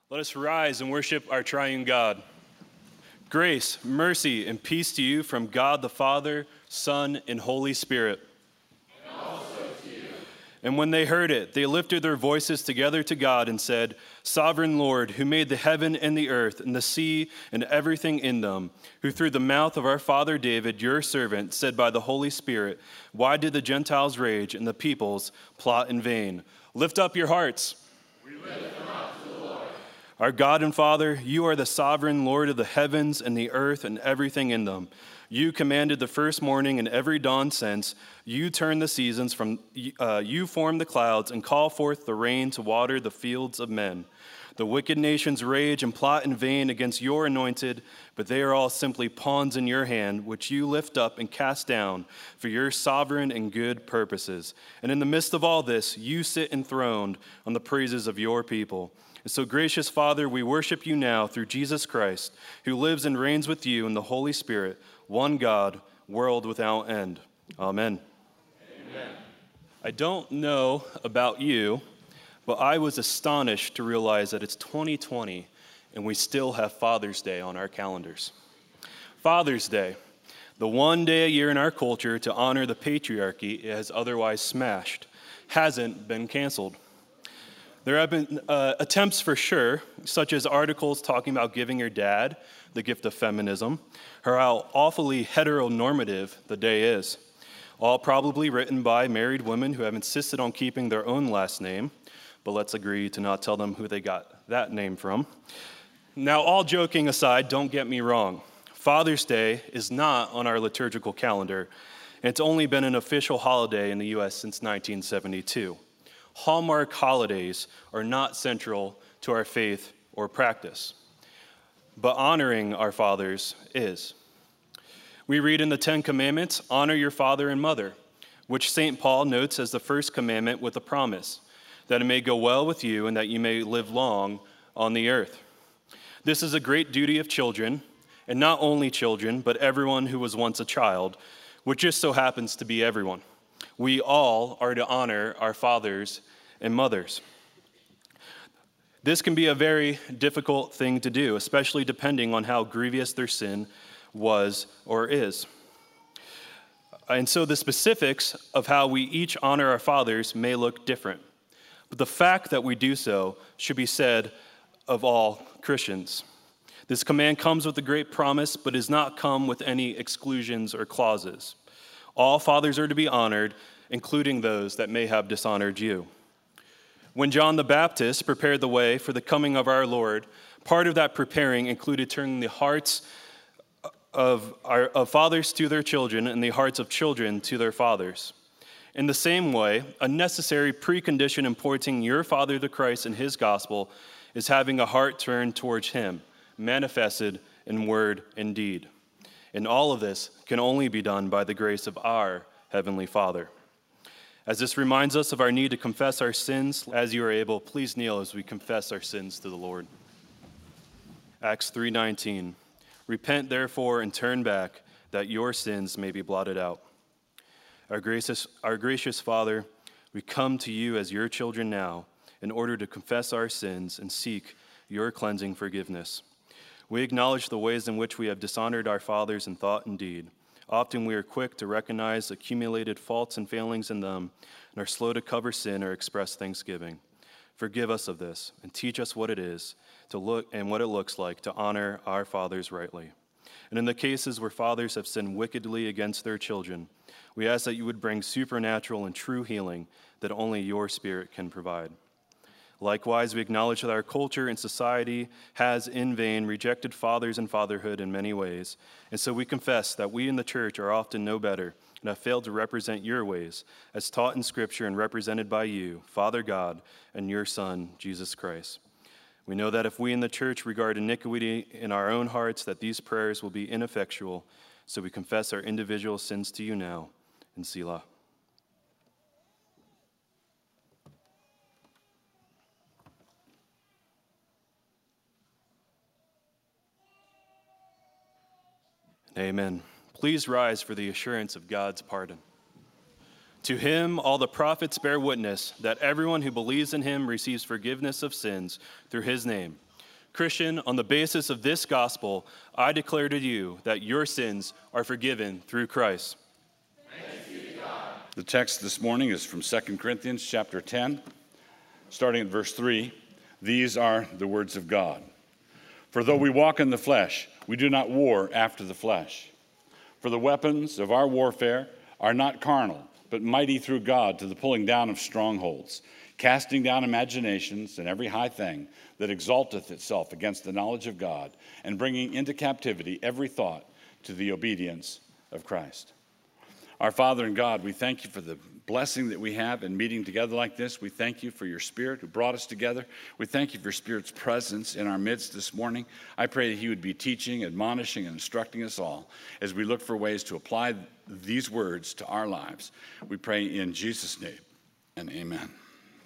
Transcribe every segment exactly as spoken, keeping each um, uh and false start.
Let us rise and worship our triune God. Grace, mercy, and peace to you from God the Father, Son, and Holy Spirit. And also to you. And when they heard it, they lifted their voices together to God and said, Sovereign Lord, who made the heaven and the earth and the sea and everything in them, who through the mouth of our father David, your servant, said by the Holy Spirit, why did the Gentiles rage and the peoples plot in vain? Lift up your hearts. We lift them up. Our God and Father, you are the sovereign Lord of the heavens and the earth and everything in them. You commanded the first morning and every dawn since. You turn the seasons from, uh, you form the clouds and call forth the rain to water the fields of men. The wicked nations rage and plot in vain against your anointed, but they are all simply pawns in your hand, which you lift up and cast down for your sovereign and good purposes. And in the midst of all this, you sit enthroned on the praises of your people. And so, gracious Father, we worship you now through Jesus Christ, who lives and reigns with you in the Holy Spirit, one God, world without end. Amen. Amen. I don't know about you, but I was astonished to realize that it's twenty twenty and we still have Father's Day on our calendars. Father's Day, the one day a year in our culture to honor the patriarchy it has otherwise smashed, hasn't been canceled. There have been uh, attempts for sure, such as articles talking about giving your dad the gift of feminism, or how awfully heteronormative the day is, all probably written by married women who have insisted on keeping their own last name, but let's agree to not tell them who they got that name from. Now, all joking aside, don't get me wrong. Father's Day is not on our liturgical calendar, and it's only been an official holiday in the U S since nineteen seventy-two. Hallmark holidays are not central to our faith or practice, but honoring our fathers is. We read in the Ten Commandments, honor your father and mother, which Saint Paul notes as the first commandment with a promise, that it may go well with you and that you may live long on the earth. This is a great duty of children, and not only children, but everyone who was once a child, which just so happens to be everyone. We all are to honor our fathers and mothers. This can be a very difficult thing to do, especially depending on how grievous their sin was or is. And so the specifics of how we each honor our fathers may look different. But the fact that we do so should be said of all Christians. This command comes with a great promise, but does not come with any exclusions or clauses. All fathers are to be honored, including those that may have dishonored you. When John the Baptist prepared the way for the coming of our Lord, part of that preparing included turning the hearts of, our, of fathers to their children and the hearts of children to their fathers. In the same way, a necessary precondition in pointing your father to Christ and his gospel is having a heart turned towards him, manifested in word and deed. And all of this can only be done by the grace of our Heavenly Father. As this reminds us of our need to confess our sins, as you are able, please kneel as we confess our sins to the Lord. Acts three nineteen. Repent, therefore, and turn back, that your sins may be blotted out. Our gracious, our gracious Father, we come to you as your children now in order to confess our sins and seek your cleansing forgiveness. We acknowledge the ways in which we have dishonored our fathers in thought and deed. Often we are quick to recognize accumulated faults and failings in them and are slow to cover sin or express thanksgiving. Forgive us of this and teach us what it is to look and what it looks like to honor our fathers rightly. And in the cases where fathers have sinned wickedly against their children, we ask that you would bring supernatural and true healing that only your Spirit can provide. Likewise, we acknowledge that our culture and society has in vain rejected fathers and fatherhood in many ways, and so we confess that we in the church are often no better and have failed to represent your ways as taught in Scripture and represented by you, Father God, and your Son, Jesus Christ. We know that if we in the church regard iniquity in our own hearts, that these prayers will be ineffectual, so we confess our individual sins to you now, in Selah. Amen. Please rise for the assurance of God's pardon. To him, all the prophets bear witness that everyone who believes in him receives forgiveness of sins through his name. Christian, on the basis of this gospel, I declare to you that your sins are forgiven through Christ. Thanks be to God. The text this morning is from Second Corinthians chapter ten, starting at verse three. These are the words of God. For though we walk in the flesh, we do not war after the flesh. For the weapons of our warfare are not carnal, but mighty through God to the pulling down of strongholds, casting down imaginations and every high thing that exalteth itself against the knowledge of God, and bringing into captivity every thought to the obedience of Christ. Our Father and God, we thank you for the blessing that we have in meeting together like this. We thank you for your Spirit who brought us together. We thank you for your Spirit's presence in our midst this morning. I pray that he would be teaching, admonishing, and instructing us all as we look for ways to apply these words to our lives. We pray in Jesus' name, and amen. Amen.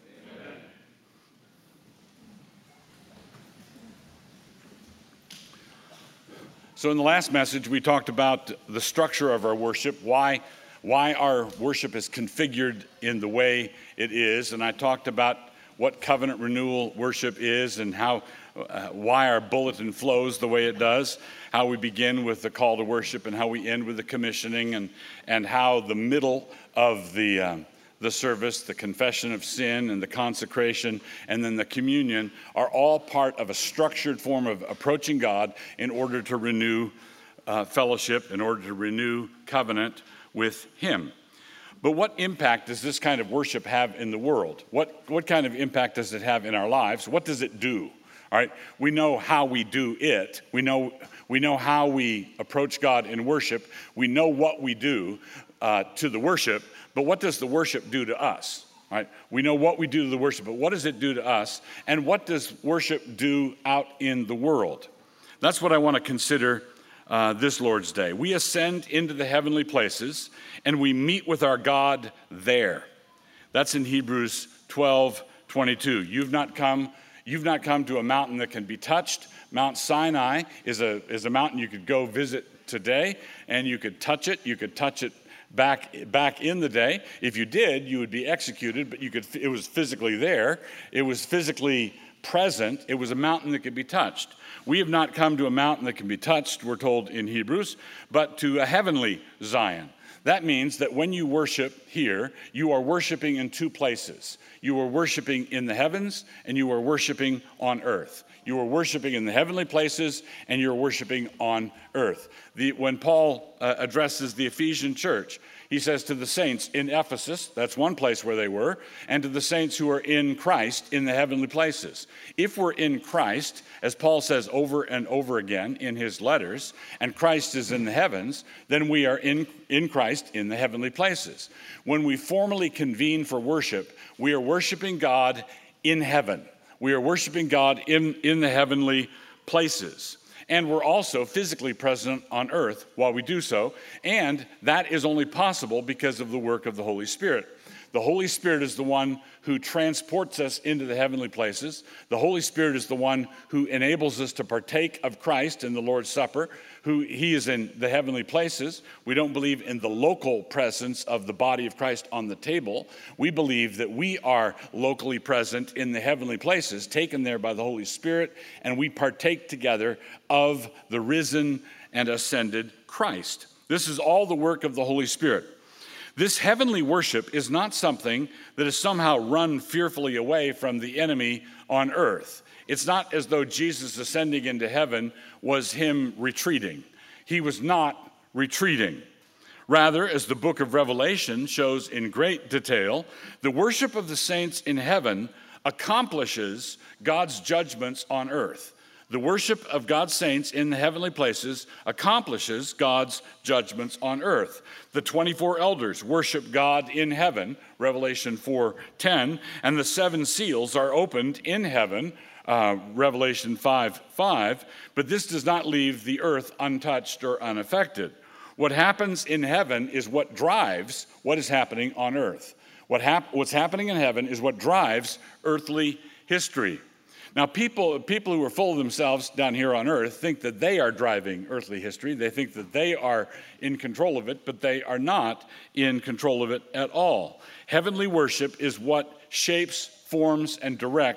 So in the last message, we talked about the structure of our worship, why why our worship is configured in the way it is, and I talked about what covenant renewal worship is and how uh, why our bulletin flows the way it does, how we begin with the call to worship and how we end with the commissioning, and and how the middle of the um, the service, the confession of sin and the consecration, and then the communion are all part of a structured form of approaching God in order to renew uh, fellowship, in order to renew covenant with him. But what impact does this kind of worship have in the world? What, what kind of impact does it have in our lives? What does it do? All right, we know how we do it. We know, we know how we approach God in worship. We know what we do uh, to the worship, but what does the worship do to us? All right, we know what we do to the worship, but what does it do to us? And what does worship do out in the world? That's what I want to consider Uh, this Lord's Day. We ascend into the heavenly places and we meet with our God there. That's in Hebrews twelve twenty-two. You've not come, you've not come to a mountain that can be touched. Mount Sinai is a, is a mountain you could go visit today, and you could touch it. You could touch it back, back in the day. If you did, you would be executed, but you could, it was physically there. It was physically present. It was a mountain that could be touched. We have not come to a mountain that can be touched, we're told in Hebrews, but to a heavenly Zion. That means that when you worship here, you are worshiping in two places. You are worshiping in the heavens, and you are worshiping on earth. You are worshiping in the heavenly places, and you're worshiping on earth. The, when Paul uh, addresses the Ephesian church, he says to the saints in Ephesus, that's one place where they were, and to the saints who are in Christ in the heavenly places. If we're in Christ, as Paul says over and over again in his letters, and Christ is in the heavens, then we are in, in Christ in the heavenly places. When we formally convene for worship, we are worshiping God in heaven. We are worshiping God in, in the heavenly places. And we're also physically present on earth while we do so, and that is only possible because of the work of the Holy Spirit. The Holy Spirit is the one who transports us into the heavenly places. The Holy Spirit is the one who enables us to partake of Christ in the Lord's Supper, who he is in the heavenly places. We don't believe in the local presence of the body of Christ on the table. We believe that we are locally present in the heavenly places, taken there by the Holy Spirit, and we partake together of the risen and ascended Christ. This is all the work of the Holy Spirit. This heavenly worship is not something that is somehow run fearfully away from the enemy on earth. It's not as though Jesus ascending into heaven was him retreating. He was not retreating. Rather, as the book of Revelation shows in great detail, the worship of the saints in heaven accomplishes God's judgments on earth. The worship of God's saints in the heavenly places accomplishes God's judgments on earth. The twenty-four elders worship God in heaven, Revelation four ten, and the seven seals are opened in heaven, uh, Revelation five five, but this does not leave the earth untouched or unaffected. What happens in heaven is what drives what is happening on earth. What hap- what's happening in heaven is what drives earthly history. Now, people, people who are full of themselves down here on earth think that they are driving earthly history. They think that they are in control of it, but they are not in control of it at all. Heavenly worship is what shapes, forms, and directs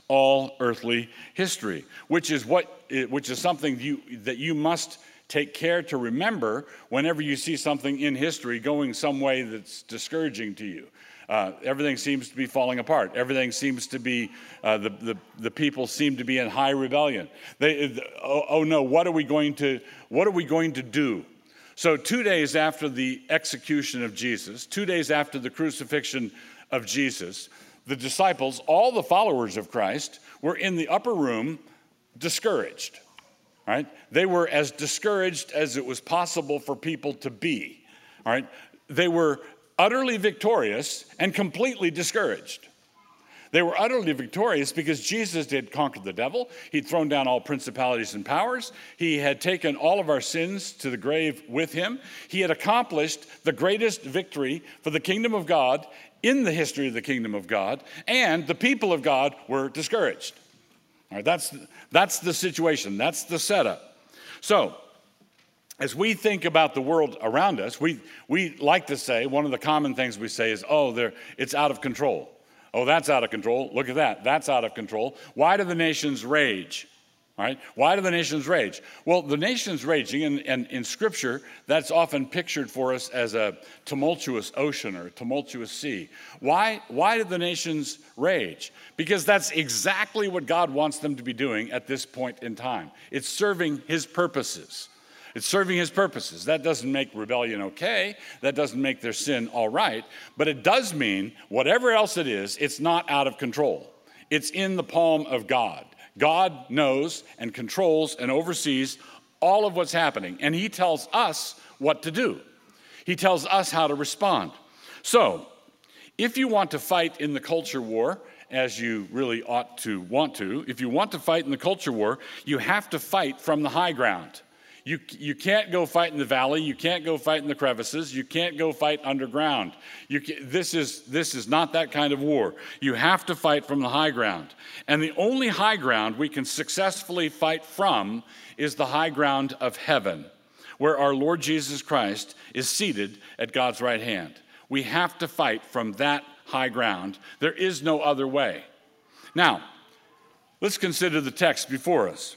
all earthly history, which is what which is something you, that you must take care to remember whenever you see something in history going some way that's discouraging to you. Uh, everything seems to be falling apart. Everything seems to be, uh, the, the, the people seem to be in high rebellion. They, oh, oh no, what are we going to, what are we going to do? So two days after the execution of Jesus, two days after the crucifixion of Jesus, the disciples, all the followers of Christ, were in the upper room discouraged. Right? They were as discouraged as it was possible for people to be. All right? They were utterly victorious and completely discouraged. They were utterly victorious because Jesus had conquered the devil. He'd thrown down all principalities and powers. He had taken all of our sins to the grave with him. He had accomplished the greatest victory for the kingdom of God in the history of the kingdom of God, and the people of God were discouraged. All right, that's, that's the situation. That's the setup. So, as we think about the world around us, we, we like to say, one of the common things we say is, oh, there, it's out of control. Oh, that's out of control. Look at that. That's out of control. Why do the nations rage? All right? Why do the nations rage? Well, the nations raging, and, and in Scripture, that's often pictured for us as a tumultuous ocean or a tumultuous sea. Why, why do the nations rage? Because that's exactly what God wants them to be doing at this point in time. It's serving his purposes. It's serving his purposes. That doesn't make rebellion okay. That doesn't make their sin all right. But it does mean, whatever else it is, it's not out of control. It's in the palm of God. God knows and controls and oversees all of what's happening. And he tells us what to do. He tells us how to respond. So, if you want to fight in the culture war, as you really ought to want to, if you want to fight in the culture war, you have to fight from the high ground. You, you can't go fight in the valley. You can't go fight in the crevices. You can't go fight underground. You can, this is, this is not that kind of war. You have to fight from the high ground. And the only high ground we can successfully fight from is the high ground of heaven, where our Lord Jesus Christ is seated at God's right hand. We have to fight from that high ground. There is no other way. Now, let's consider the text before us.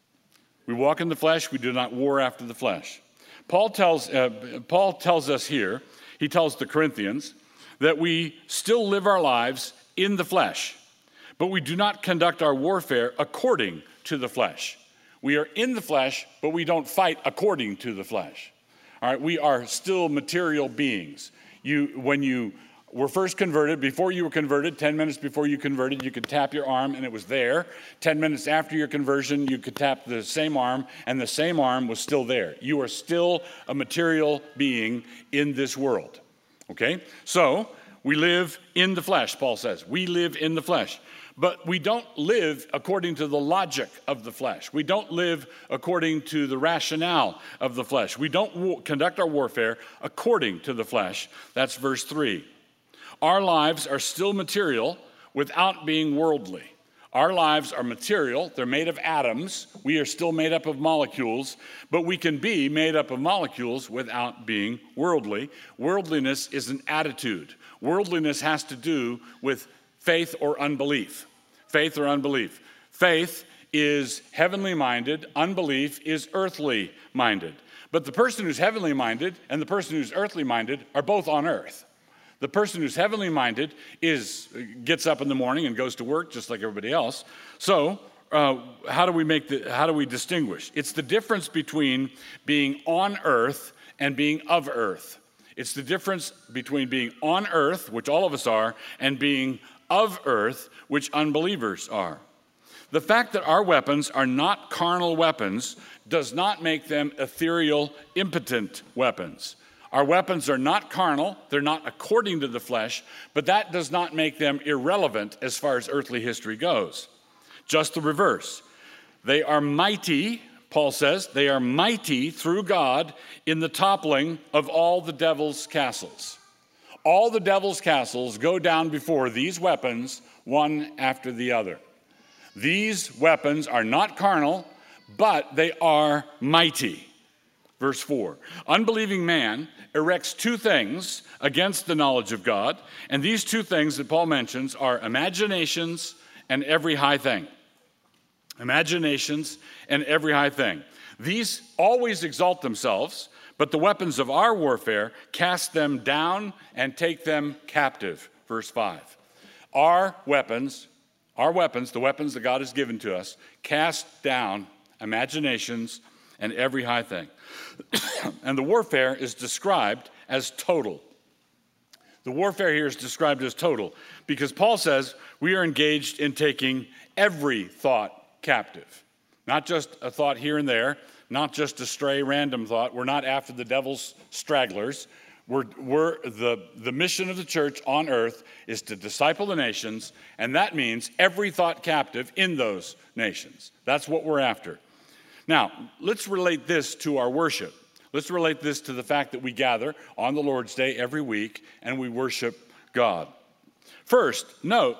We walk in the flesh, we do not war after the flesh. Paul tells, uh, Paul tells us here, he tells the Corinthians, that we still live our lives in the flesh, but we do not conduct our warfare according to the flesh. We are in the flesh, but we don't fight according to the flesh. All right, we are still material beings. You, when you were first converted, before you were converted, ten minutes before you converted, you could tap your arm and it was there. ten minutes after your conversion, you could tap the same arm and the same arm was still there. You are still a material being in this world. Okay? So, we live in the flesh, Paul says. We live in the flesh. But we don't live according to the logic of the flesh. We don't live according to the rationale of the flesh. We don't wo- conduct our warfare according to the flesh. That's verse three. Our lives are still material without being worldly. Our lives are material. They're made of atoms. We are still made up of molecules, but we can be made up of molecules without being worldly. Worldliness is an attitude. Worldliness has to do with faith or unbelief. Faith or unbelief. Faith is heavenly minded. Unbelief is earthly minded. But the person who's heavenly minded and the person who's earthly minded are both on earth. The person who's heavenly minded is gets up in the morning and goes to work just like everybody else. So uh, how do we make the, how do we distinguish? It's the difference between being on earth and being of earth. It's the difference between being on earth, which all of us are, and being of earth, which unbelievers are. The fact that our weapons are not carnal weapons does not make them ethereal, impotent weapons. Our weapons are not carnal, they're not according to the flesh, but that does not make them irrelevant as far as earthly history goes. Just the reverse. They are mighty, Paul says, they are mighty through God in the toppling of all the devil's castles. All the devil's castles go down before these weapons, one after the other. These weapons are not carnal, but they are mighty. Verse four, unbelieving man erects two things against the knowledge of God, and these two things that Paul mentions are imaginations and every high thing. Imaginations and every high thing. These always exalt themselves, but the weapons of our warfare cast them down and take them captive. Verse five. Our weapons, our weapons, the weapons that God has given to us, cast down imaginations and every high thing. And the warfare is described as total. The warfare here is described as total because Paul says we are engaged in taking every thought captive. Not just a thought here and there, not just a stray random thought. We're not after the devil's stragglers. We're, we're the, the mission of the church on earth is to disciple the nations, and that means every thought captive in those nations. That's what we're after. Now, let's relate this to our worship. Let's relate this to the fact that we gather on the Lord's Day every week and we worship God. First, note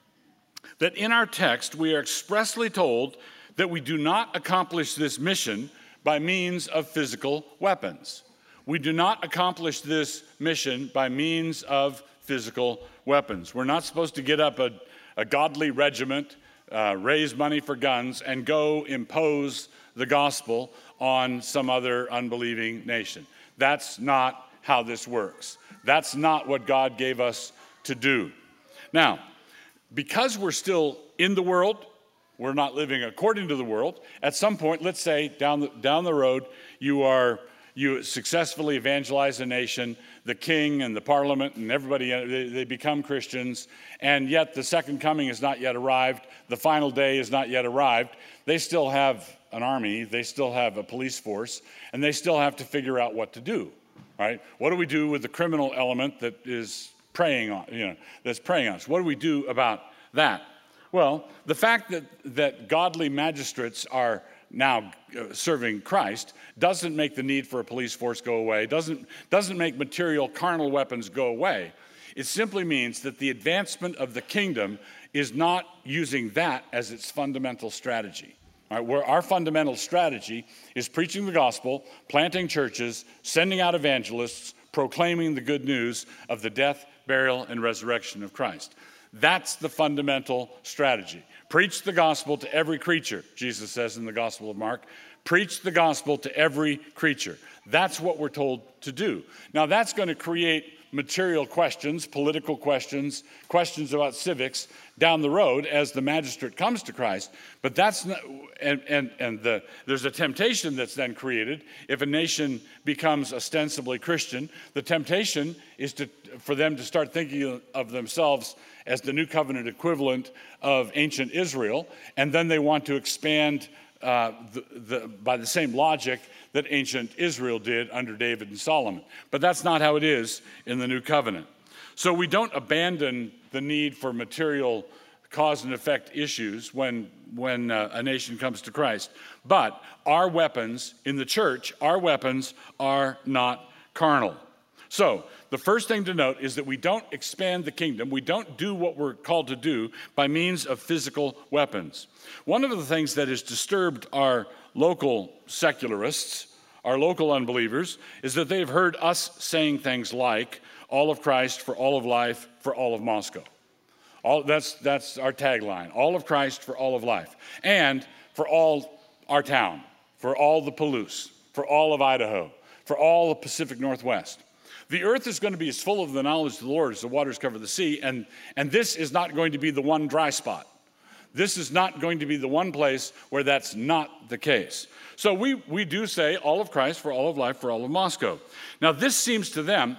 that in our text we are expressly told that we do not accomplish this mission by means of physical weapons. We do not accomplish this mission by means of physical weapons. We're not supposed to get up a, a godly regiment, uh, raise money for guns, and go impose the gospel on some other unbelieving nation. That's not how this works. That's not what God gave us to do. Now, because we're still in the world, we're not living according to the world. At some point, let's say down the, down the road, you are you successfully evangelize a nation, the king and the parliament and everybody, they, they become Christians, and yet the second coming has not yet arrived. The final day has not yet arrived. They still have an army, they still have a police force, and they still have to figure out what to do. Right? What do we do with the criminal element that is preying on, you know, that's preying on us? What do we do about that? Well, the fact that, that godly magistrates are now uh, serving Christ doesn't make the need for a police force go away, doesn't, doesn't make material carnal weapons go away. It simply means that the advancement of the kingdom is not using that as its fundamental strategy. All right, where our fundamental strategy is preaching the gospel, planting churches, sending out evangelists, proclaiming the good news of the death, burial, and resurrection of Christ. That's the fundamental strategy. Preach the gospel to every creature, Jesus says in the Gospel of Mark. Preach the gospel to every creature. That's what we're told to do. Now, that's going to create material questions, political questions, questions about civics down the road as the magistrate comes to Christ. But that's not, and, and, and the, there's a temptation that's then created. If a nation becomes ostensibly Christian, the temptation is to, for them to start thinking of themselves as the New Covenant equivalent of ancient Israel, and then they want to expand uh, the, the, by the same logic that ancient Israel did under David and Solomon. But that's not how it is in the New Covenant. So we don't abandon the need for material cause and effect issues when, when uh, a nation comes to Christ. But our weapons in the church, our weapons are not carnal. So the first thing to note is that we don't expand the kingdom. We don't do what we're called to do by means of physical weapons. One of the things that has disturbed our local secularists, our local unbelievers, is that they've heard us saying things like, all of Christ for all of life for all of Moscow. All, that's, that's our tagline, all of Christ for all of life. And for all our town, for all the Palouse, for all of Idaho, for all the Pacific Northwest. The earth is going to be as full of the knowledge of the Lord as the waters cover the sea, and, and this is not going to be the one dry spot. This is not going to be the one place where that's not the case. So we, we do say all of Christ for all of life for all of Moscow. Now this seems to them,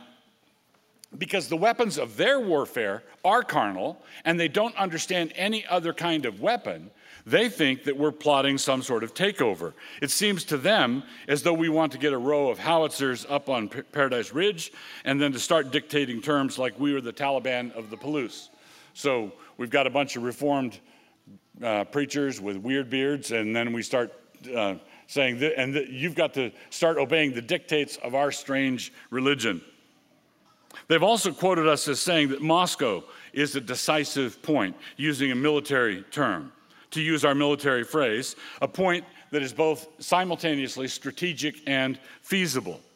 because the weapons of their warfare are carnal, and they don't understand any other kind of weapon, they think that we're plotting some sort of takeover. It seems to them as though we want to get a row of howitzers up on Paradise Ridge and then to start dictating terms like we were the Taliban of the Palouse. So we've got a bunch of reformed uh, preachers with weird beards, and then we start uh, saying, that, and that you've got to start obeying the dictates of our strange religion. They've also quoted us as saying that Moscow is a decisive point, using a military term. To use our military phrase, a point that is both simultaneously strategic and feasible.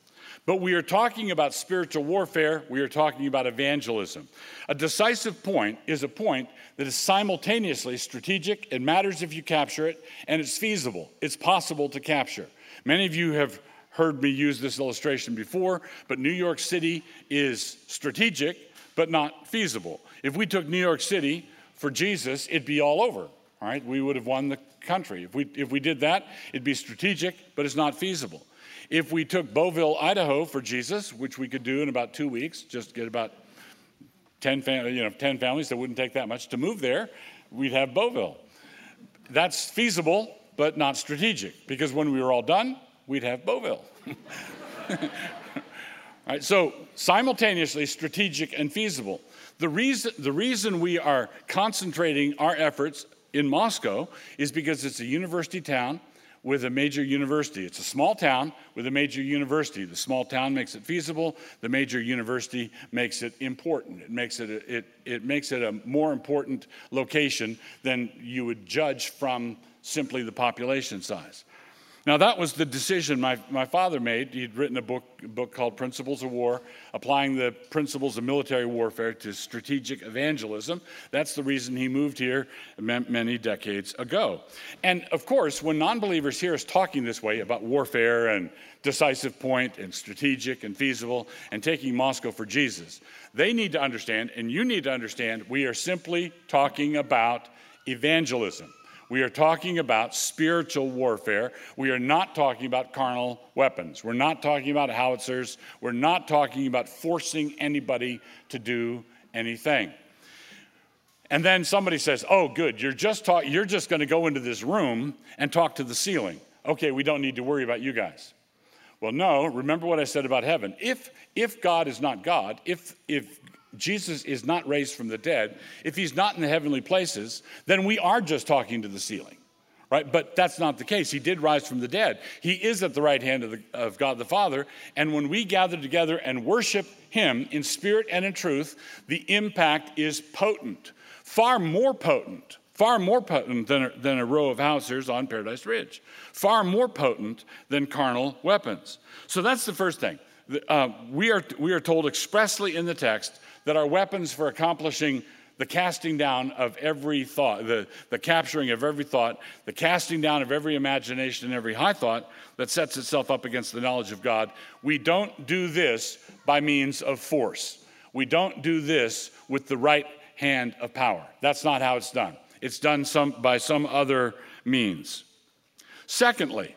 But we are talking about spiritual warfare. We are talking about evangelism. A decisive point is a point that is simultaneously strategic. It matters if you capture it, and it's feasible. It's possible to capture. Many of you have heard me use this illustration before, but New York City is strategic, but not feasible. If we took New York City for Jesus, it'd be all over, all right? We would have won the country. If we, if we did that, it'd be strategic, but it's not feasible. If we took Beauville, Idaho for Jesus, which we could do in about two weeks, just get about ten, fam- you know, ten families, that wouldn't take that much to move there, we'd have Beauville. That's feasible, but not strategic, because when we were all done, we'd have Beauville. All right, so simultaneously strategic and feasible. The reason, the reason we are concentrating our efforts in Moscow is because it's a university town with a major university. It's a small town with a major university. The small town makes it feasible. The major university makes it important. It makes it a, it, it makes it a more important location than you would judge from simply the population size. Now, that was the decision my, my father made. He'd written a book, a book called Principles of War, applying the principles of military warfare to strategic evangelism. That's the reason he moved here many decades ago. And of course, when non-believers hear us talking this way about warfare and decisive point and strategic and feasible and taking Moscow for Jesus, they need to understand, and you need to understand, we are simply talking about evangelism. We are talking about spiritual warfare. We are not talking about carnal weapons. We're not talking about howitzers. We're not talking about forcing anybody to do anything. And then somebody says, oh, good, you're just talk- you're just going to go into this room and talk to the ceiling. Okay, we don't need to worry about you guys. Well, no, remember what I said about heaven. If, if God is not God, if, if Jesus is not raised from the dead, if he's not in the heavenly places, then we are just talking to the ceiling, right? But that's not the case. He did rise from the dead. He is at the right hand of, the, of God the Father. And when we gather together and worship him in spirit and in truth, the impact is potent, far more potent, far more potent than a, than a row of howitzers on Paradise Ridge, far more potent than carnal weapons. So that's the first thing. Uh, we are, we are told expressly in the text that our weapons for accomplishing the casting down of every thought, the, the capturing of every thought, the casting down of every imagination and every high thought that sets itself up against the knowledge of God, we don't do this by means of force. We don't do this with the right hand of power. That's not how it's done. It's done some, by some other means. Secondly,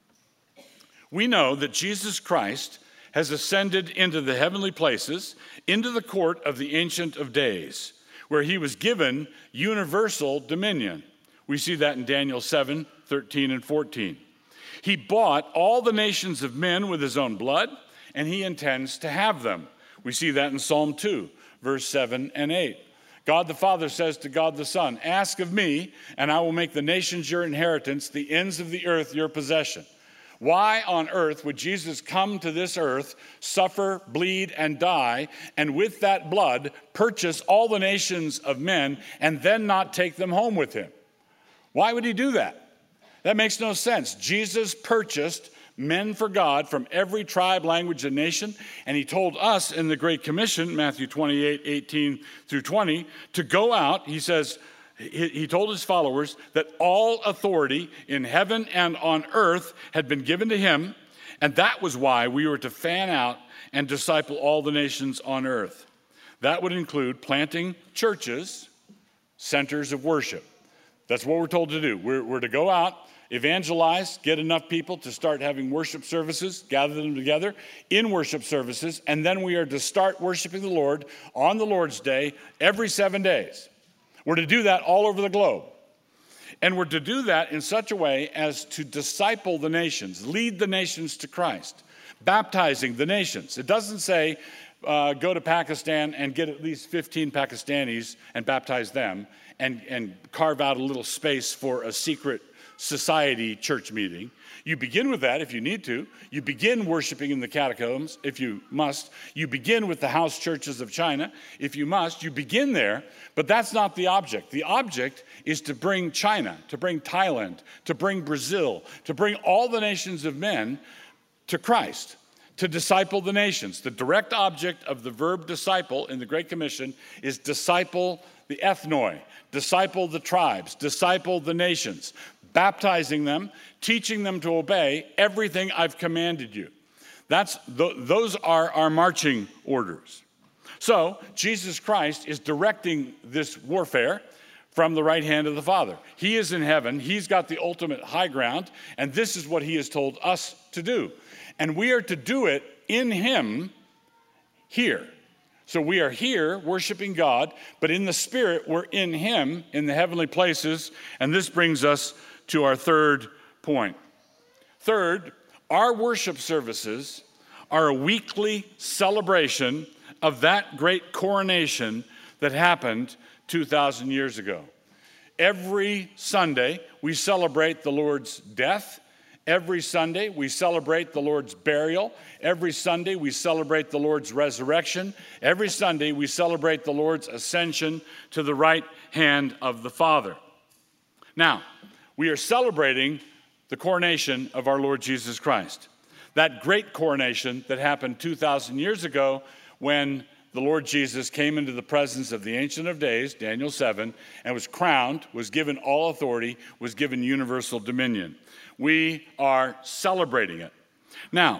we know that Jesus Christ has ascended into the heavenly places, into the court of the Ancient of Days, where he was given universal dominion. We see that in Daniel seven, thirteen and fourteen. He bought all the nations of men with his own blood, and he intends to have them. We see that in Psalm two, verse seven and eight. God the Father says to God the Son, ask of me, and I will make the nations your inheritance, the ends of the earth your possession. Why on earth would Jesus come to this earth, suffer, bleed, and die, and with that blood purchase all the nations of men and then not take them home with him? Why would he do that? That makes no sense. Jesus purchased men for God from every tribe, language, and nation, and he told us in the Great Commission, Matthew twenty-eight, eighteen through twenty, to go out. He says, he told his followers that all authority in heaven and on earth had been given to him, and that was why we were to fan out and disciple all the nations on earth. That would include planting churches, centers of worship. That's what we're told to do. We're, we're to go out, evangelize, get enough people to start having worship services, gather them together in worship services, and then we are to start worshiping the Lord on the Lord's Day every seven days. We're to do that all over the globe. And we're to do that in such a way as to disciple the nations, lead the nations to Christ, baptizing the nations. It doesn't say uh, go to Pakistan and get at least fifteen Pakistanis and baptize them and, and carve out a little space for a secret society church meeting. You begin with that if you need to. You begin worshiping in the catacombs if you must. You begin with the house churches of China if you must. You begin there, but that's not the object. The object is to bring China, to bring Thailand, to bring Brazil, to bring all the nations of men to Christ, to disciple the nations. The direct object of the verb disciple in the Great Commission is disciple the ethnoi, disciple the tribes, disciple the nations, baptizing them, teaching them to obey everything I've commanded you. That's th- those are our marching orders. So Jesus Christ is directing this warfare from the right hand of the Father. He is in heaven. He's got the ultimate high ground, and this is what he has told us to do. And we are to do it in him here. So we are here worshiping God, but in the Spirit, we're in him in the heavenly places. And this brings us to our third point. Third, our worship services are a weekly celebration of that great coronation that happened two thousand years ago. Every Sunday, we celebrate the Lord's death. Every Sunday, we celebrate the Lord's burial. Every Sunday, we celebrate the Lord's resurrection. Every Sunday, we celebrate the Lord's ascension to the right hand of the Father. Now, we are celebrating the coronation of our Lord Jesus Christ. That great coronation that happened two thousand years ago when the Lord Jesus came into the presence of the Ancient of Days, Daniel seven, and was crowned, was given all authority, was given universal dominion. We are celebrating it. Now,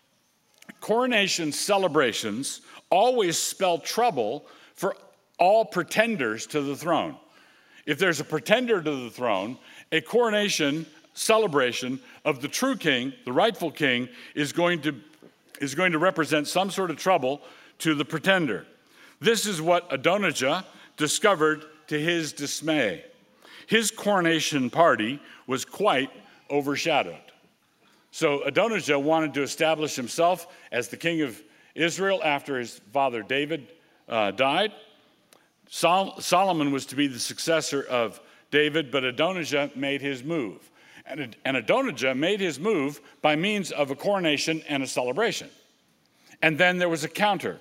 coronation celebrations always spell trouble for all pretenders to the throne. If there's a pretender to the throne, a coronation celebration of the true king, the rightful king, is going to, is going to represent some sort of trouble to the pretender. This is what Adonijah discovered to his dismay. His coronation party was quite overshadowed. So Adonijah wanted to establish himself as the king of Israel after his father David uh, died. Sol- Solomon was to be the successor of David, but Adonijah made his move. And, and Adonijah made his move by means of a coronation and a celebration. And then there was a counter.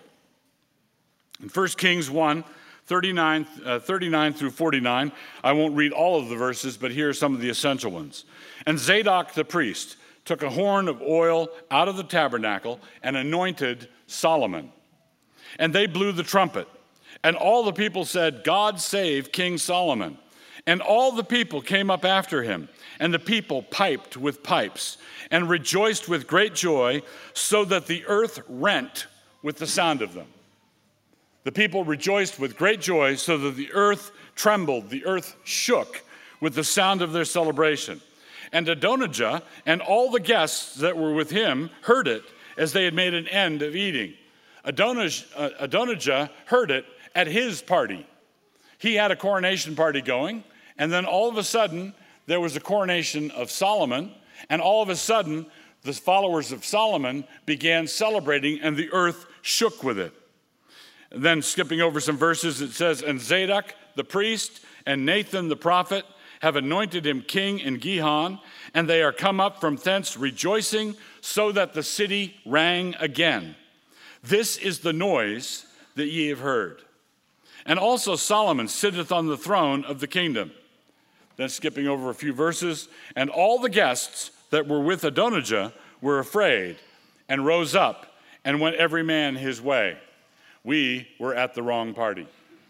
In First Kings one, thirty-nine, uh, thirty-nine through forty-nine, I won't read all of the verses, but here are some of the essential ones. And Zadok the priest took a horn of oil out of the tabernacle and anointed Solomon. And they blew the trumpet. And all the people said, God save King Solomon. And all the people came up after him. And the people piped with pipes and rejoiced with great joy, so that the earth rent with the sound of them. The people rejoiced with great joy, so that the earth trembled, the earth shook with the sound of their celebration. And Adonijah and all the guests that were with him heard it as they had made an end of eating. Adonijah, uh, Adonijah heard it at his party. He had a coronation party going, and then all of a sudden, there was a coronation of Solomon, and all of a sudden, the followers of Solomon began celebrating, and the earth shook with it. And then skipping over some verses, it says, and Zadok the priest and Nathan the prophet have anointed him king in Gihon, and they are come up from thence rejoicing, so that the city rang again. This is the noise that ye have heard. And also Solomon sitteth on the throne of the kingdom. Then skipping over a few verses, and all the guests that were with Adonijah were afraid, and rose up, and went every man his way. We were at the wrong party.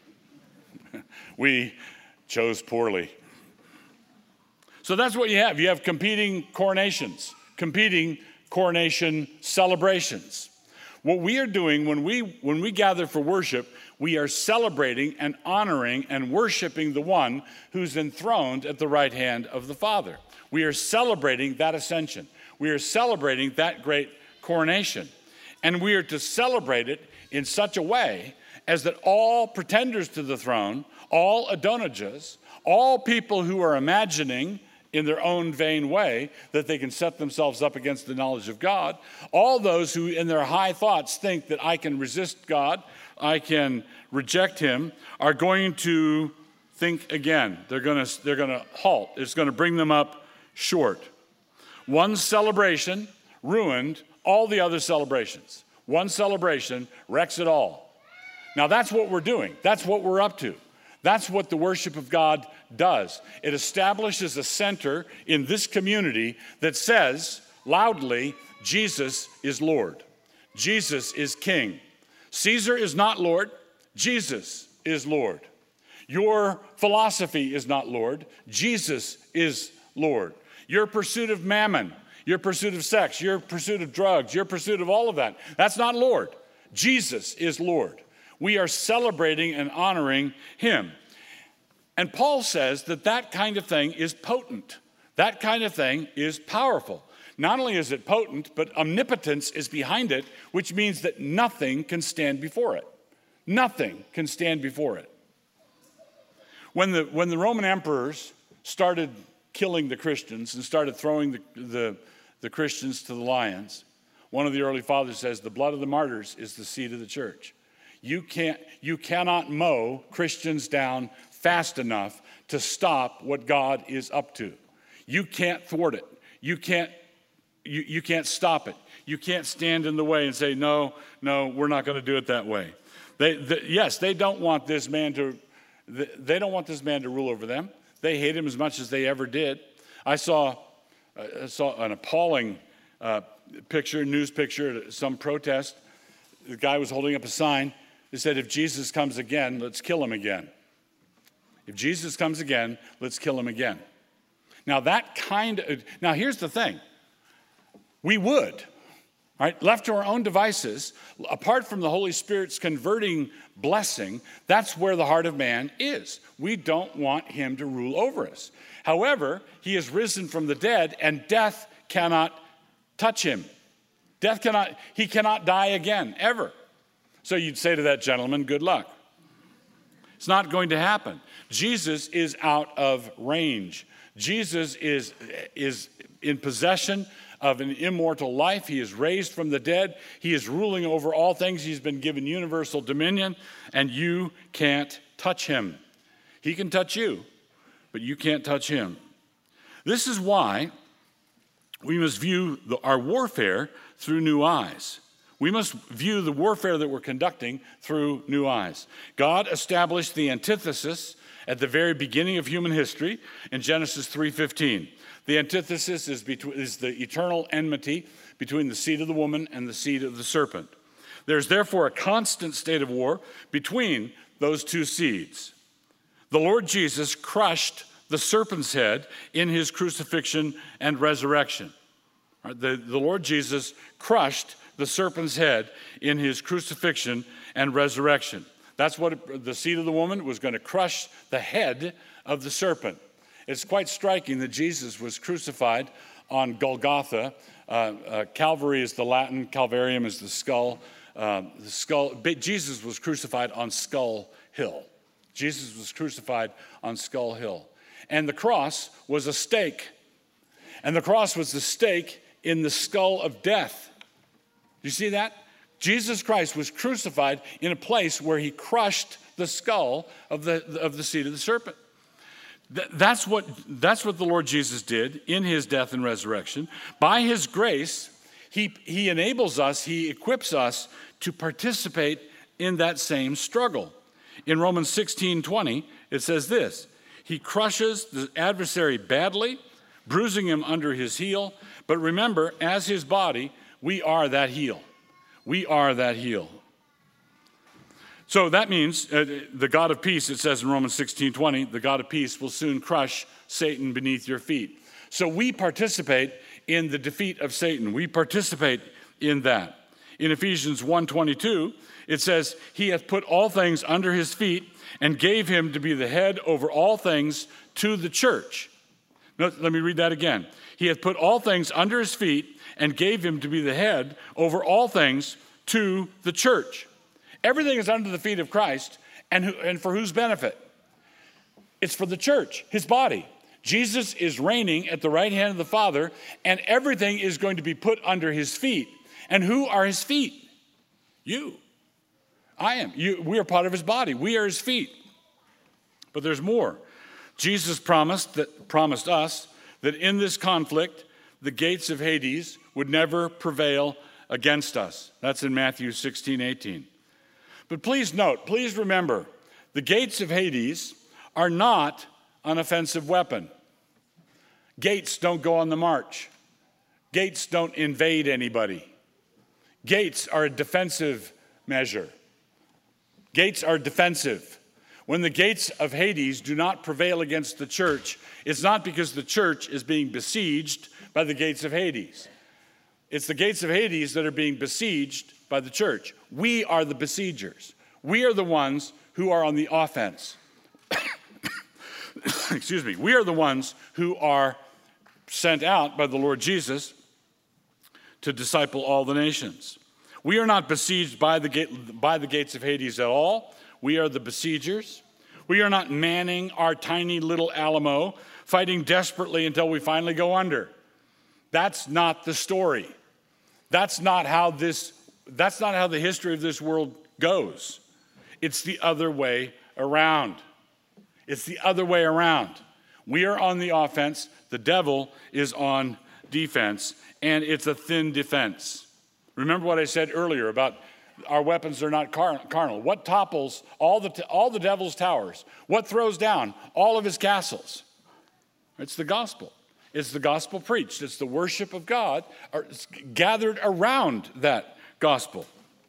We chose poorly. So that's what you have. You have competing coronations, competing coronation celebrations. What we are doing when we when we gather for worship, we are celebrating and honoring and worshiping the one who's enthroned at the right hand of the Father. We are celebrating that ascension. We are celebrating that great coronation. And we are to celebrate it in such a way as that all pretenders to the throne, all Adonijahs, all people who are imagining in their own vain way that they can set themselves up against the knowledge of God, all those who in their high thoughts think that I can resist God, I can reject him, are going to think again. They're going to, they're going to halt. It's going to bring them up short. One celebration ruined all the other celebrations. One celebration wrecks it all. Now that's what we're doing. That's what we're up to. That's what the worship of God does. It establishes a center in this community that says loudly, Jesus is Lord. Jesus is king. Caesar is not Lord. Jesus is Lord. Your philosophy is not Lord. Jesus is Lord. Your pursuit of mammon, your pursuit of sex, your pursuit of drugs, your pursuit of all of that, that's not Lord. Jesus is Lord. We are celebrating and honoring him. And Paul says that that kind of thing is potent. That kind of thing is powerful. Not only is it potent, but omnipotence is behind it, which means that nothing can stand before it. Nothing can stand before it. When the, when the Roman emperors started killing the Christians and started throwing the, the, the Christians to the lions, one of the early fathers says, the blood of the martyrs is the seed of the church. You can't, you cannot mow Christians down fast enough to stop what God is up to. You can't thwart it. You can't, you, you can't stop it. You can't stand in the way and say, no, no, we're not going to do it that way. They, the, yes, they don't want this man to, they don't want this man to rule over them. They hate him as much as they ever did. I saw, I saw an appalling uh, picture, news picture at some protest. The guy was holding up a sign that said, if Jesus comes again, let's kill him again. If Jesus comes again, let's kill him again. Now that kind of, now here's the thing. We would, right? Left to our own devices, apart from the Holy Spirit's converting blessing, that's where the heart of man is. We don't want him to rule over us. However, he is risen from the dead, and death cannot touch him. Death cannot, he cannot die again, ever. So you'd say to that gentleman, good luck. It's not going to happen. Jesus is out of range. Jesus is, is in possession of an immortal life. He is raised from the dead. He is ruling over all things. He's been given universal dominion, and you can't touch him. He can touch you, but you can't touch him. This is why we must view the, our warfare through new eyes. We must view the warfare that we're conducting through new eyes. God established the antithesis at the very beginning of human history in Genesis three fifteen. The antithesis is, between, is the eternal enmity between the seed of the woman and the seed of the serpent. There's therefore a constant state of war between those two seeds. The Lord Jesus crushed the serpent's head in his crucifixion and resurrection. The, the Lord Jesus crushed the serpent's head in his crucifixion and resurrection. That's what it, the seed of the woman was going to crush the head of the serpent. It's quite striking that Jesus was crucified on Golgotha. Uh, uh, Calvary is the Latin, Calvarium is the skull. Uh, the skull. Jesus was crucified on Skull Hill. Jesus was crucified on Skull Hill. And the cross was a stake. And the cross was the stake in the skull of death. You see that? Jesus Christ was crucified in a place where he crushed the skull of the, of the seed of the serpent. That's what, that's what the Lord Jesus did in his death and resurrection. By his grace, he, he enables us, he equips us to participate in that same struggle. In Romans sixteen twenty, it says this, he crushes the adversary badly, bruising him under his heel. But remember, as his body, we are that heel. We are that heel. So that means uh, the God of peace, it says in Romans sixteen twenty, the God of peace will soon crush Satan beneath your feet. So we participate in the defeat of Satan. We participate in that. In Ephesians one twenty-two, it says, he hath put all things under his feet and gave him to be the head over all things to the church. Now, let me read that again. He hath put all things under his feet and gave him to be the head over all things to the church. Everything is under the feet of Christ, and, who, and for whose benefit? It's for the church, his body. Jesus is reigning at the right hand of the Father, and everything is going to be put under his feet. And who are his feet? You. I am. You, we are part of his body. We are his feet. But there's more. Jesus promised that promised us that in this conflict, the gates of Hades would never prevail against us. That's in Matthew sixteen eighteen. But please note, please remember, the gates of Hades are not an offensive weapon. Gates don't go on the march. Gates don't invade anybody. Gates are a defensive measure. Gates are defensive. When the gates of Hades do not prevail against the church, it's not because the church is being besieged by the gates of Hades. It's the gates of Hades that are being besieged by the church. We are the besiegers. We are the ones who are on the offense. Excuse me. We are the ones who are sent out by the Lord Jesus to disciple all the nations. We are not besieged by the, gate, by the gates of Hades at all. We are the besiegers. We are not manning our tiny little Alamo, fighting desperately until we finally go under. That's not the story. That's not how this, that's not how the history of this world goes. It's the other way around. It's the other way around. We are on the offense. The devil is on defense, and it's a thin defense. Remember what I said earlier about our weapons are not car- carnal. What topples all the, t- all the devil's towers? What throws down all of his castles? It's the gospel. It's the gospel preached. It's the worship of God or gathered around that gospel.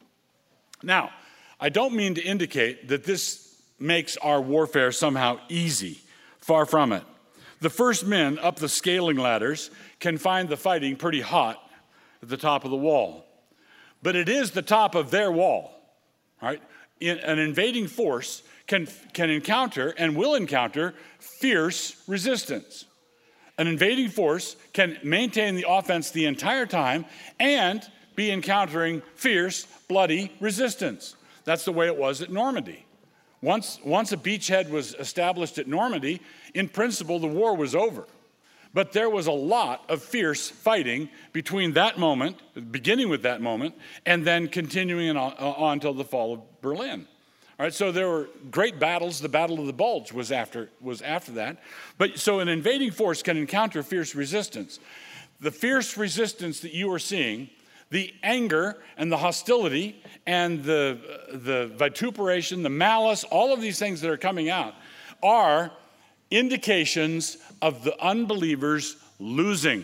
Now, I don't mean to indicate that this makes our warfare somehow easy. Far from it. The first men up the scaling ladders can find the fighting pretty hot at the top of the wall. But it is the top of their wall, right? In, an invading force can, can encounter and will encounter fierce resistance. An invading force can maintain the offense the entire time and be encountering fierce, bloody resistance. That's the way it was at Normandy. Once, once a beachhead was established at Normandy, in principle, the war was over. But there was a lot of fierce fighting between that moment, beginning with that moment, and then continuing on, on until the fall of Berlin. All right, so there were great battles. The Battle of the Bulge was after, was after that. But so an invading force can encounter fierce resistance. The fierce resistance that you are seeing, the anger and the hostility and the, the vituperation, the malice, all of these things that are coming out are indications of the unbelievers losing.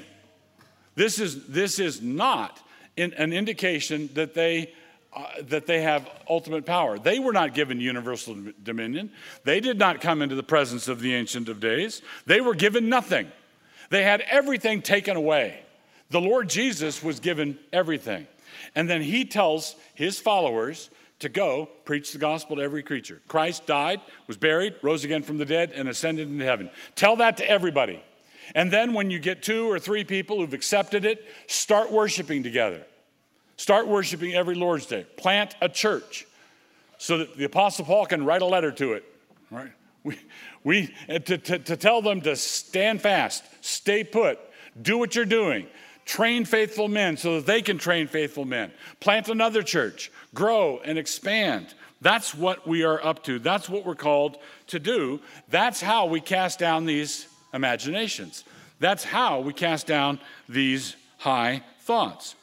This is, this is not in, an indication that they, uh, that they have ultimate power. They were not given universal dominion. They did not come into the presence of the Ancient of Days. They were given nothing. They had everything taken away. The Lord Jesus was given everything. And then he tells his followers to go preach the gospel to every creature. Christ died, was buried, rose again from the dead, and ascended into heaven. Tell that to everybody. And then when you get two or three people who've accepted it, start worshiping together. Start worshiping every Lord's Day. Plant a church so that the Apostle Paul can write a letter to it. Right? We, we to, to, to tell them to stand fast, stay put, do what you're doing. Train faithful men so that they can train faithful men. Plant another church. Grow and expand. That's what we are up to. That's what we're called to do. That's how we cast down these imaginations. That's how we cast down these high thoughts.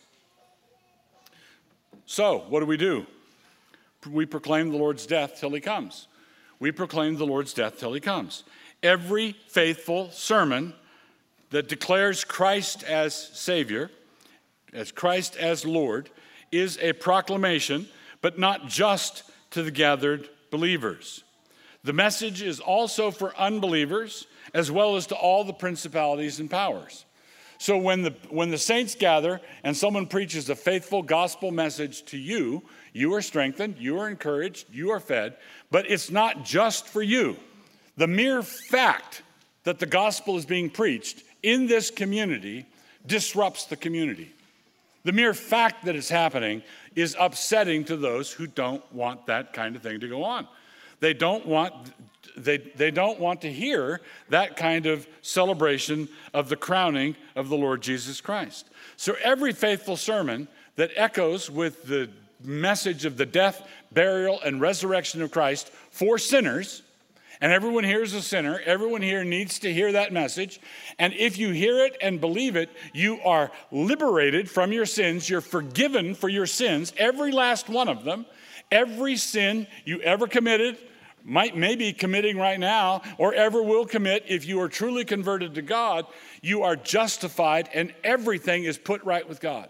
So, what do we do? We proclaim the Lord's death till he comes. We proclaim the Lord's death till he comes. Every faithful sermon that declares Christ as Savior, as Christ as Lord, is a proclamation, but not just to the gathered believers. The message is also for unbelievers, as well as to all the principalities and powers. So when the, when the saints gather and someone preaches a faithful gospel message to you, you are strengthened, you are encouraged, you are fed, but it's not just for you. The mere fact that the gospel is being preached in this community disrupts the community. The mere fact that it's happening is upsetting to those who don't want that kind of thing to go on. They don't want, they, they don't want to hear that kind of celebration of the crowning of the Lord Jesus Christ. So every faithful sermon that echoes with the message of the death, burial, and resurrection of Christ for sinners, and everyone here is a sinner. Everyone here needs to hear that message. And if you hear it and believe it, you are liberated from your sins. You're forgiven for your sins, every last one of them. Every sin you ever committed, might maybe committing right now, or ever will commit if you are truly converted to God, you are justified and everything is put right with God.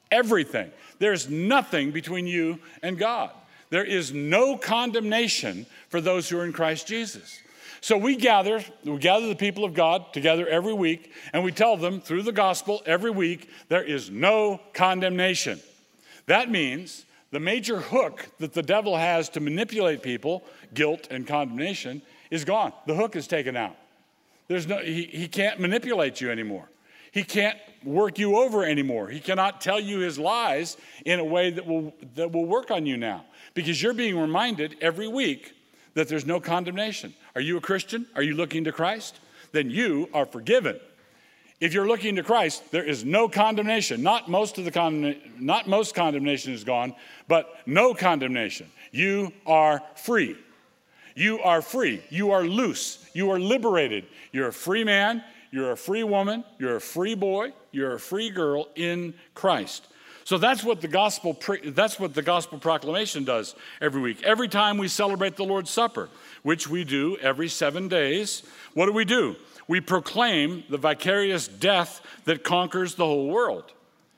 Everything. There's nothing between you and God. There is no condemnation for those who are in Christ Jesus. So we gather, we gather the people of God together every week, and we tell them through the gospel every week, there is no condemnation. That means the major hook that the devil has to manipulate people, guilt and condemnation, is gone. The hook is taken out. There's no, he, he can't manipulate you anymore. He can't work you over anymore. He cannot tell you his lies in a way that will, that will work on you now, because you're being reminded every week that there's no condemnation. Are you a Christian? Are you looking to Christ? Then you are forgiven. If you're looking to Christ, there is no condemnation. Not most of the condemnation, not most condemnation is gone, but no condemnation. You are free. You are free. You are loose. You are liberated. You're a free man. You're a free woman. You're a free boy. You're a free girl in Christ. So that's what the gospel pre- that's what the gospel proclamation does every week. Every time we celebrate the Lord's Supper, which we do every seven days, what do we do? We proclaim the vicarious death that conquers the whole world.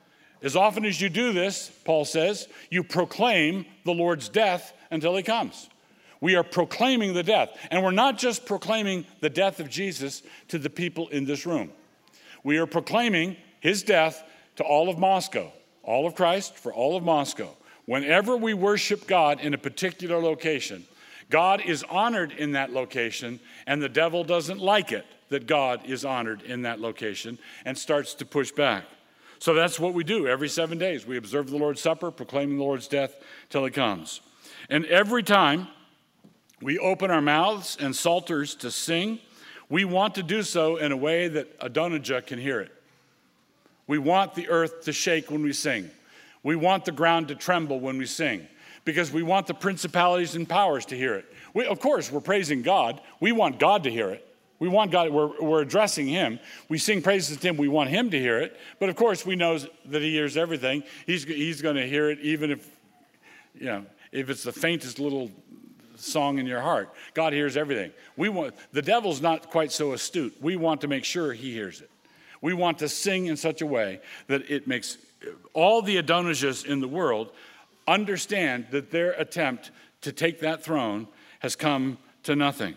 As often as you do this, Paul says, you proclaim the Lord's death until he comes. We are proclaiming the death. And we're not just proclaiming the death of Jesus to the people in this room. We are proclaiming his death to all of Moscow, all of Christ for all of Moscow. Whenever we worship God in a particular location, God is honored in that location, and the devil doesn't like it that God is honored in that location and starts to push back. So that's what we do every seven days. We observe the Lord's Supper, proclaiming the Lord's death till he comes. And every time we open our mouths and psalters to sing, we want to do so in a way that Adonijah can hear it. We want the earth to shake when we sing. We want the ground to tremble when we sing, because we want the principalities and powers to hear it. We, of course, we're praising God. We want God to hear it. We want God, we're, we're addressing him. We sing praises to him. We want him to hear it. But of course, we know that he hears everything. He's, he's going to hear it even if, you know, if it's the faintest little song in your heart. God hears everything. We want, the devil's not quite so astute. We want to make sure he hears it. We want to sing in such a way that it makes all the Adonijahs in the world understand that their attempt to take that throne has come to nothing.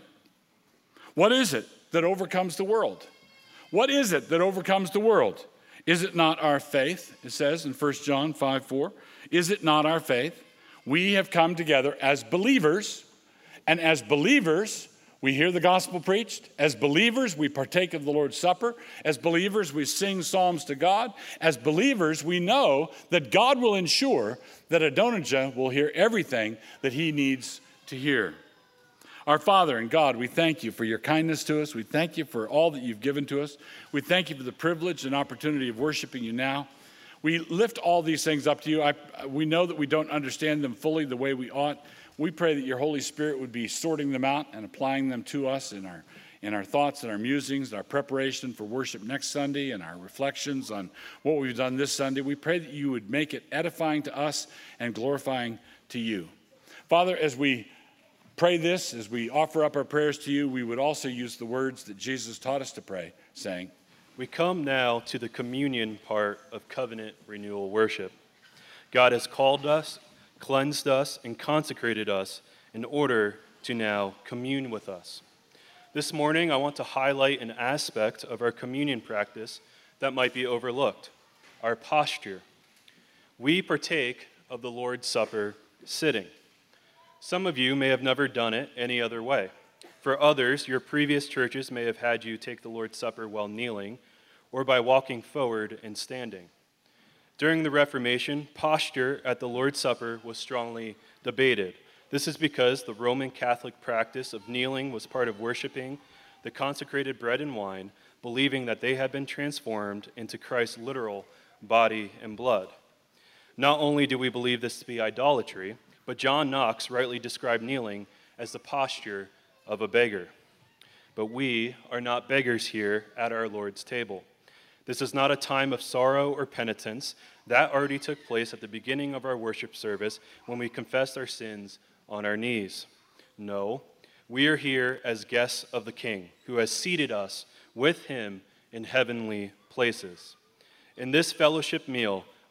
What is it that overcomes the world? What is it that overcomes the world? Is it not our faith? It says in First John five four. Is it not our faith? We have come together as believers, and as believers, we hear the gospel preached. As believers, we partake of the Lord's Supper. As believers, we sing psalms to God. As believers, we know that God will ensure that Adonijah will hear everything that he needs to hear. Our Father and God, we thank you for your kindness to us. We thank you for all that you've given to us. We thank you for the privilege and opportunity of worshiping you now. We lift all these things up to you. I, we know that we don't understand them fully the way we ought. We pray that your Holy Spirit would be sorting them out and applying them to us in our, in our thoughts and our musings, our preparation for worship next Sunday, and our reflections on what we've done this Sunday. We pray that you would make it edifying to us and glorifying to you. Father, as we pray this, as we offer up our prayers to you, we would also use the words that Jesus taught us to pray, saying, We come now to the communion part of covenant renewal worship. God has called us, cleansed us, and consecrated us in order to now commune with us. This morning, I want to highlight an aspect of our communion practice that might be overlooked, our posture. We partake of the Lord's Supper sitting. Some of you may have never done it any other way. For others, your previous churches may have had you take the Lord's Supper while kneeling or by walking forward and standing. During the Reformation, posture at the Lord's Supper was strongly debated. This is because the Roman Catholic practice of kneeling was part of worshiping the consecrated bread and wine, believing that they had been transformed into Christ's literal body and blood. Not only do we believe this to be idolatry, but John Knox rightly described kneeling as the posture of a beggar. But we are not beggars here at our Lord's table. This is not a time of sorrow or penitence. That already took place at the beginning of our worship service when we confessed our sins on our knees. No, we are here as guests of the King, who has seated us with him in heavenly places. In this fellowship meal,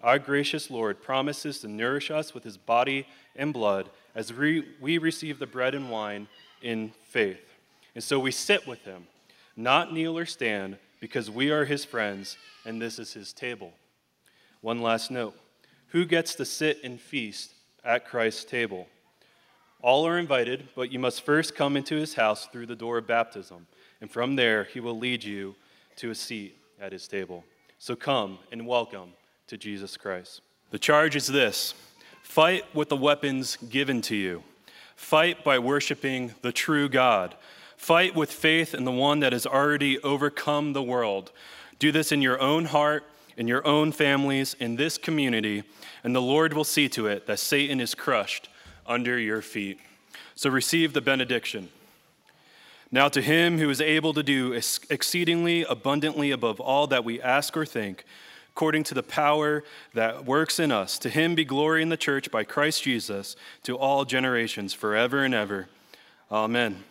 Our gracious Lord promises to nourish us with his body and blood as we, we receive the bread and wine in faith. And so we sit with him, not kneel or stand, because we are his friends, and this is his table. One last note. Who gets to sit and feast at Christ's table? All are invited, but you must first come into his house through the door of baptism, and from there he will lead you to a seat at his table. So come and welcome to Jesus Christ. The charge is this: fight with the weapons given to you. Fight by worshiping the true God. Fight with faith in the one that has already overcome the world. Do this in your own heart, in your own families, in this community, and the Lord will see to it that Satan is crushed under your feet. So receive the benediction. Now to him who is able to do exceedingly abundantly above all that we ask or think, according to the power that works in us, to him be glory in the church by Christ Jesus to all generations forever and ever. Amen.